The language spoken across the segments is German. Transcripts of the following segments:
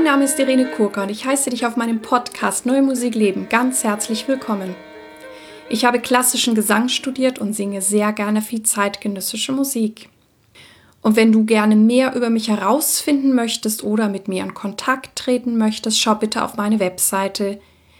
Mein Name ist Irene Kurka und ich heiße dich auf meinem Podcast Neue Musik leben ganz herzlich willkommen. Ich habe klassischen Gesang studiert und singe sehr gerne viel zeitgenössische Musik. Und wenn du gerne mehr über mich herausfinden möchtest oder mit mir in Kontakt treten möchtest, schau bitte auf meine Webseite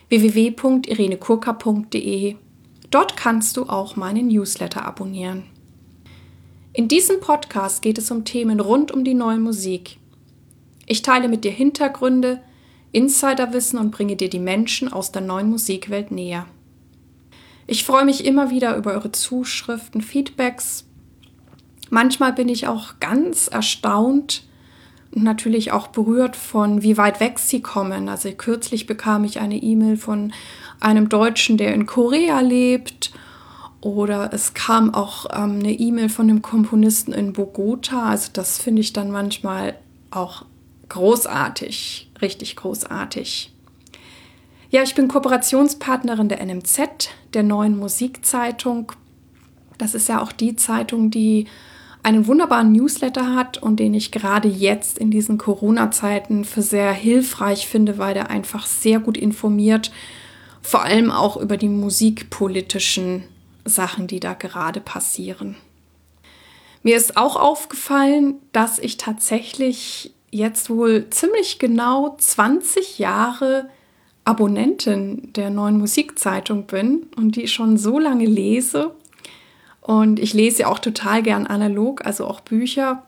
www.irenekurka.de. Dort kannst du auch meinen Newsletter abonnieren. In diesem Podcast geht es um Themen rund um die neue Musik. Ich teile mit dir Hintergründe, Insiderwissen und bringe dir die Menschen aus der neuen Musikwelt näher. Ich freue mich immer wieder über eure Zuschriften, Feedbacks. Manchmal bin ich auch ganz erstaunt und natürlich auch berührt von, wie weit weg sie kommen. Also kürzlich bekam ich eine E-Mail von einem Deutschen, der in Korea lebt. Oder es kam auch eine E-Mail von einem Komponisten in Bogota. Also das finde ich dann manchmal auch großartig, richtig großartig. Ja, ich bin Kooperationspartnerin der NMZ, der Neuen Musikzeitung. Das ist ja auch die Zeitung, die einen wunderbaren Newsletter hat und den ich gerade jetzt in diesen Corona-Zeiten für sehr hilfreich finde, weil der einfach sehr gut informiert, vor allem auch über die musikpolitischen Sachen, die da gerade passieren. Mir ist auch aufgefallen, dass ich tatsächlich jetzt wohl ziemlich genau 20 Jahre Abonnentin der Neuen Musikzeitung bin und die schon so lange lese. Und ich lese ja auch total gern analog, also auch Bücher.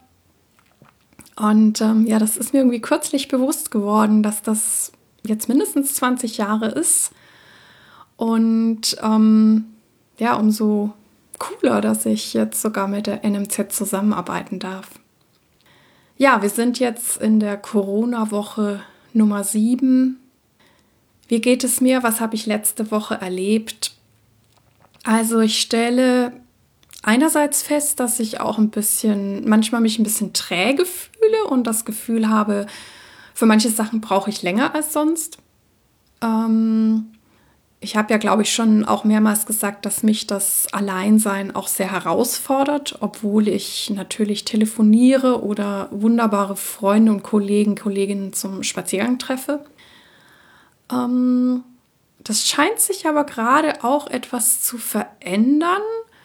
Und das ist mir irgendwie kürzlich bewusst geworden, dass das jetzt mindestens 20 Jahre ist. Und umso cooler, dass ich jetzt sogar mit der NMZ zusammenarbeiten darf. Ja, wir sind jetzt in der Corona-Woche Nummer 7. Wie geht es mir? Was habe ich letzte Woche erlebt? Also ich stelle einerseits fest, dass ich auch manchmal mich ein bisschen träge fühle und das Gefühl habe, für manche Sachen brauche ich länger als sonst. Ich habe ja, glaube ich, schon auch mehrmals gesagt, dass mich das Alleinsein auch sehr herausfordert, obwohl ich natürlich telefoniere oder wunderbare Freunde und Kolleginnen zum Spaziergang treffe. Das scheint sich aber gerade auch etwas zu verändern.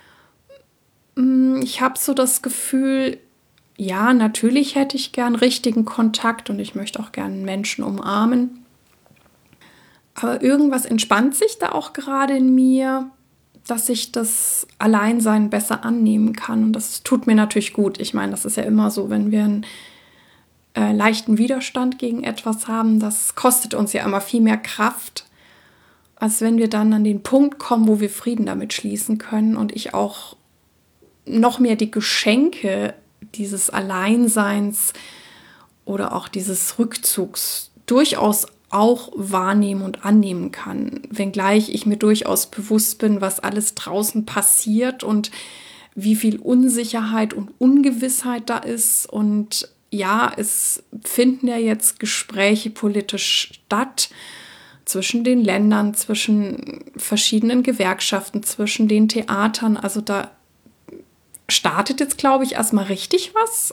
Ich habe so das Gefühl, ja, natürlich hätte ich gern richtigen Kontakt und ich möchte auch gern Menschen umarmen. Aber irgendwas entspannt sich da auch gerade in mir, dass ich das Alleinsein besser annehmen kann. Und das tut mir natürlich gut. Ich meine, das ist ja immer so, wenn wir einen leichten Widerstand gegen etwas haben, das kostet uns ja immer viel mehr Kraft, als wenn wir dann an den Punkt kommen, wo wir Frieden damit schließen können und ich auch noch mehr die Geschenke dieses Alleinseins oder auch dieses Rückzugs durchaus auch wahrnehmen und annehmen kann, wenngleich ich mir durchaus bewusst bin, was alles draußen passiert und wie viel Unsicherheit und Ungewissheit da ist. Und ja, es finden ja jetzt Gespräche politisch statt zwischen den Ländern, zwischen verschiedenen Gewerkschaften, zwischen den Theatern. Also da startet jetzt, glaube ich, erstmal richtig was.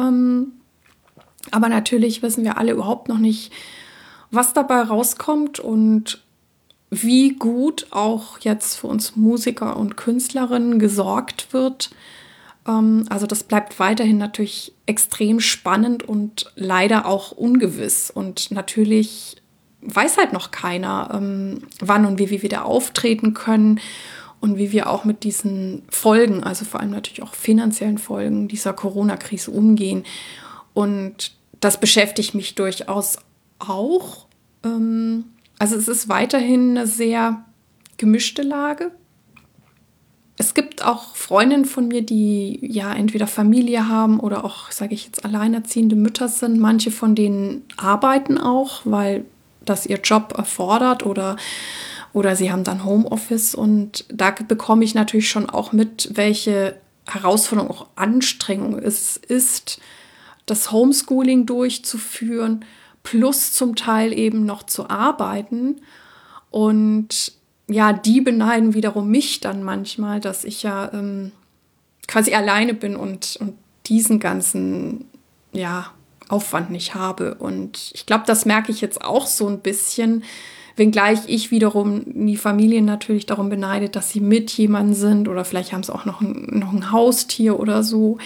Aber natürlich wissen wir alle überhaupt noch nicht, was dabei rauskommt und wie gut auch jetzt für uns Musiker und Künstlerinnen gesorgt wird. Also das bleibt weiterhin natürlich extrem spannend und leider auch ungewiss. Und natürlich weiß halt noch keiner, wann und wie wir wieder auftreten können und wie wir auch mit diesen Folgen, also vor allem natürlich auch finanziellen Folgen dieser Corona-Krise umgehen. Und das beschäftigt mich durchaus auch. Also es ist weiterhin eine sehr gemischte Lage. Es gibt auch Freundinnen von mir, die ja entweder Familie haben oder auch, sage ich jetzt, alleinerziehende Mütter sind. Manche von denen arbeiten auch, weil das ihr Job erfordert oder sie haben dann Homeoffice. Und da bekomme ich natürlich schon auch mit, welche Herausforderung, auch Anstrengung es ist, das Homeschooling durchzuführen, plus zum Teil eben noch zu arbeiten. Und ja, die beneiden wiederum mich dann manchmal, dass ich ja quasi alleine bin und diesen ganzen Aufwand nicht habe. Und ich glaube, das merke ich jetzt auch so ein bisschen, wenngleich ich wiederum die Familien natürlich darum beneide, dass sie mit jemandem sind oder vielleicht haben sie auch noch ein Haustier oder so.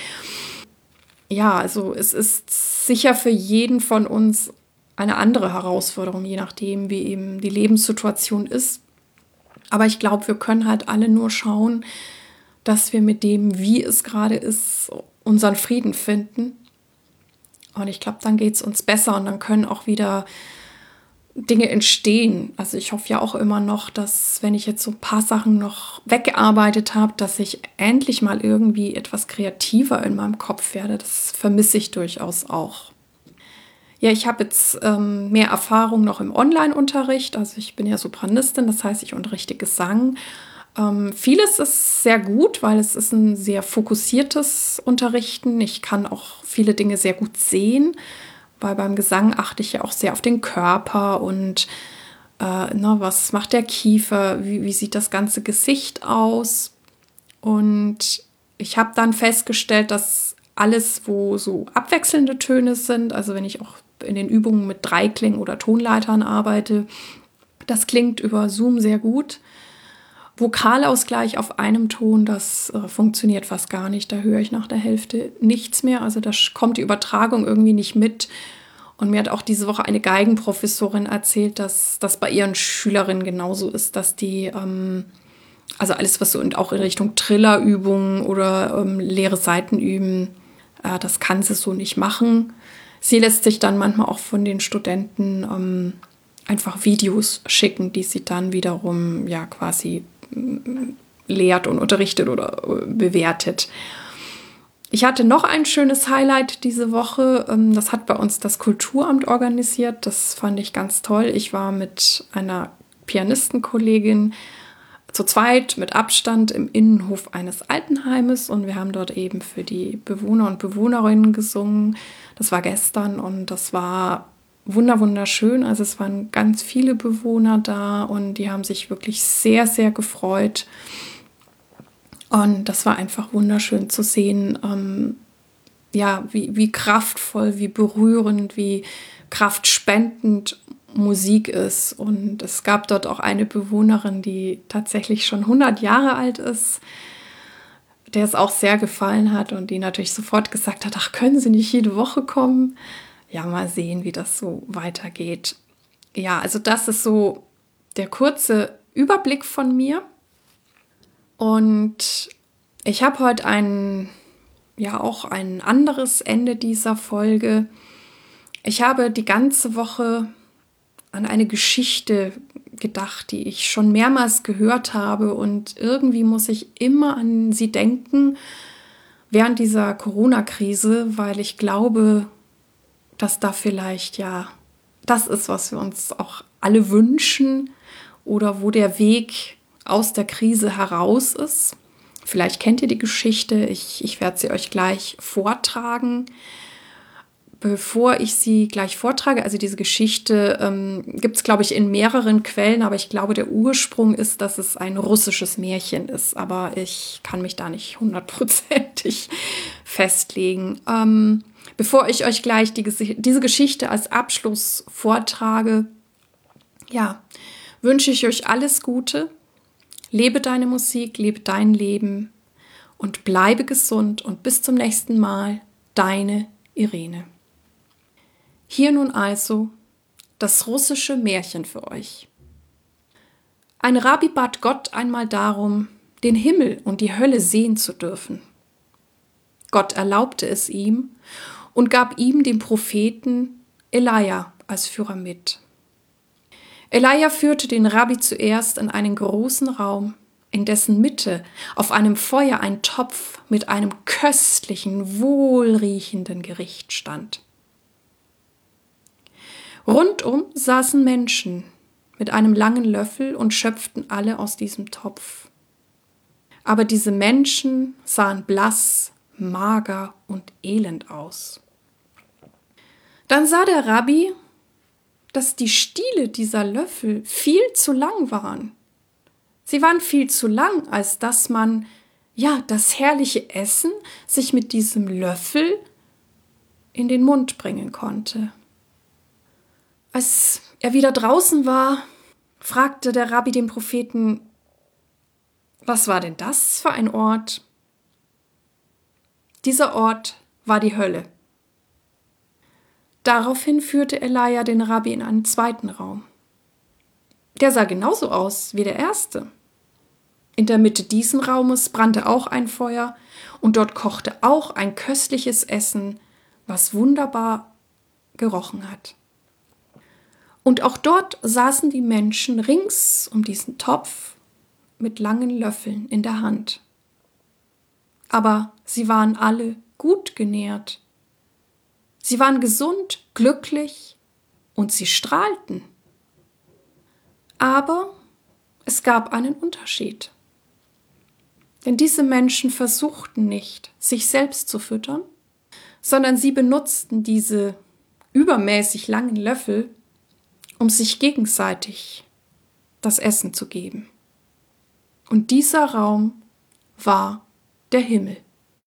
Ja, also es ist sicher für jeden von uns eine andere Herausforderung, je nachdem, wie eben die Lebenssituation ist. Aber ich glaube, wir können halt alle nur schauen, dass wir mit dem, wie es gerade ist, unseren Frieden finden. Und ich glaube, dann geht es uns besser und dann können auch wieder Dinge entstehen. Also ich hoffe ja auch immer noch, dass, wenn ich jetzt so ein paar Sachen noch weggearbeitet habe, dass ich endlich mal irgendwie etwas kreativer in meinem Kopf werde. Das vermisse ich durchaus auch. Ja, ich habe jetzt mehr Erfahrung noch im Online-Unterricht. Also ich bin ja Sopranistin, das heißt, ich unterrichte Gesang. Vieles ist sehr gut, weil es ist ein sehr fokussiertes Unterrichten. Ich kann auch viele Dinge sehr gut sehen, weil beim Gesang achte ich ja auch sehr auf den Körper und was macht der Kiefer, wie sieht das ganze Gesicht aus. Und ich habe dann festgestellt, dass alles, wo so abwechselnde Töne sind, also wenn ich auch in den Übungen mit Dreiklängen oder Tonleitern arbeite, das klingt über Zoom sehr gut. Vokalausgleich auf einem Ton, das funktioniert fast gar nicht. Da höre ich nach der Hälfte nichts mehr. Also da kommt die Übertragung irgendwie nicht mit. Und mir hat auch diese Woche eine Geigenprofessorin erzählt, dass das bei ihren Schülerinnen genauso ist, dass die, also alles, was so und auch in Richtung Trillerübungen oder leere Seiten üben, das kann sie so nicht machen. Sie lässt sich dann manchmal auch von den Studenten einfach Videos schicken, die sie dann wiederum ja quasi lehrt und unterrichtet oder bewertet. Ich hatte noch ein schönes Highlight diese Woche. Das hat bei uns das Kulturamt organisiert. Das fand ich ganz toll. Ich war mit einer Pianistenkollegin zu zweit mit Abstand im Innenhof eines Altenheimes und wir haben dort eben für die Bewohner und Bewohnerinnen gesungen. Das war gestern und das war wunderschön. Also es waren ganz viele Bewohner da und die haben sich wirklich sehr, sehr gefreut. Und das war einfach wunderschön zu sehen, wie kraftvoll, wie berührend, wie kraftspendend Musik ist. Und es gab dort auch eine Bewohnerin, die tatsächlich schon 100 Jahre alt ist, der es auch sehr gefallen hat und die natürlich sofort gesagt hat, ach, können Sie nicht jede Woche kommen? Ja, mal sehen, wie das so weitergeht. Ja, also das ist so der kurze Überblick von mir. Und ich habe heute ein anderes Ende dieser Folge. Ich habe die ganze Woche an eine Geschichte gedacht, die ich schon mehrmals gehört habe und irgendwie muss ich immer an sie denken während dieser Corona-Krise, weil ich glaube, dass da vielleicht das ist, was wir uns auch alle wünschen oder wo der Weg aus der Krise heraus ist. Vielleicht kennt ihr die Geschichte, ich werde sie euch gleich vortragen. Bevor ich sie gleich vortrage, also diese Geschichte gibt es, glaube ich, in mehreren Quellen, aber ich glaube, der Ursprung ist, dass es ein russisches Märchen ist, aber ich kann mich da nicht 100%ig festlegen. Bevor ich euch gleich diese Geschichte als Abschluss vortrage, wünsche ich euch alles Gute. Lebe deine Musik, lebe dein Leben und bleibe gesund und bis zum nächsten Mal, deine Irene. Hier nun also das russische Märchen für euch. Ein Rabbi bat Gott einmal darum, den Himmel und die Hölle sehen zu dürfen. Gott erlaubte es ihm und gab ihm den Propheten Elija als Führer mit. Elija führte den Rabbi zuerst in einen großen Raum, in dessen Mitte auf einem Feuer ein Topf mit einem köstlichen, wohlriechenden Gericht stand. Rundum saßen Menschen mit einem langen Löffel und schöpften alle aus diesem Topf. Aber diese Menschen sahen blass, mager und elend aus. Dann sah der Rabbi, dass die Stiele dieser Löffel viel zu lang waren. Sie waren viel zu lang, als dass man, das herrliche Essen sich mit diesem Löffel in den Mund bringen konnte. Als er wieder draußen war, fragte der Rabbi den Propheten, was war denn das für ein Ort? Dieser Ort war die Hölle. Daraufhin führte Elia den Rabbi in einen zweiten Raum. Der sah genauso aus wie der erste. In der Mitte dieses Raumes brannte auch ein Feuer und dort kochte auch ein köstliches Essen, was wunderbar gerochen hat. Und auch dort saßen die Menschen rings um diesen Topf mit langen Löffeln in der Hand. Aber sie waren alle gut genährt. Sie waren gesund, glücklich und sie strahlten. Aber es gab einen Unterschied. Denn diese Menschen versuchten nicht, sich selbst zu füttern, sondern sie benutzten diese übermäßig langen Löffel, um sich gegenseitig das Essen zu geben. Und dieser Raum war der Himmel.